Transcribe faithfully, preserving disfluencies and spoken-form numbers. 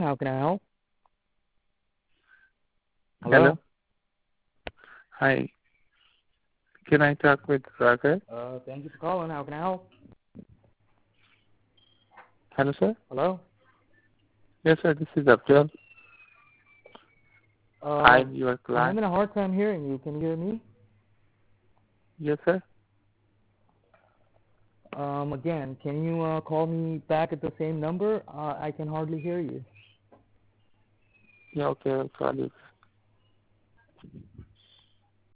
How can I help? Hello. Hello? Hi. Can I talk with Rakesh? Uh, thank you for calling. How can I help? Hello, sir. Hello? Yes, sir. This is Abdul. Uh, I'm your I'm client. having a hard time hearing you. Can you hear me? Yes, sir. Um, again, can you uh, call me back at the same number? Uh, I can hardly hear you. Yeah, okay. I'll call you.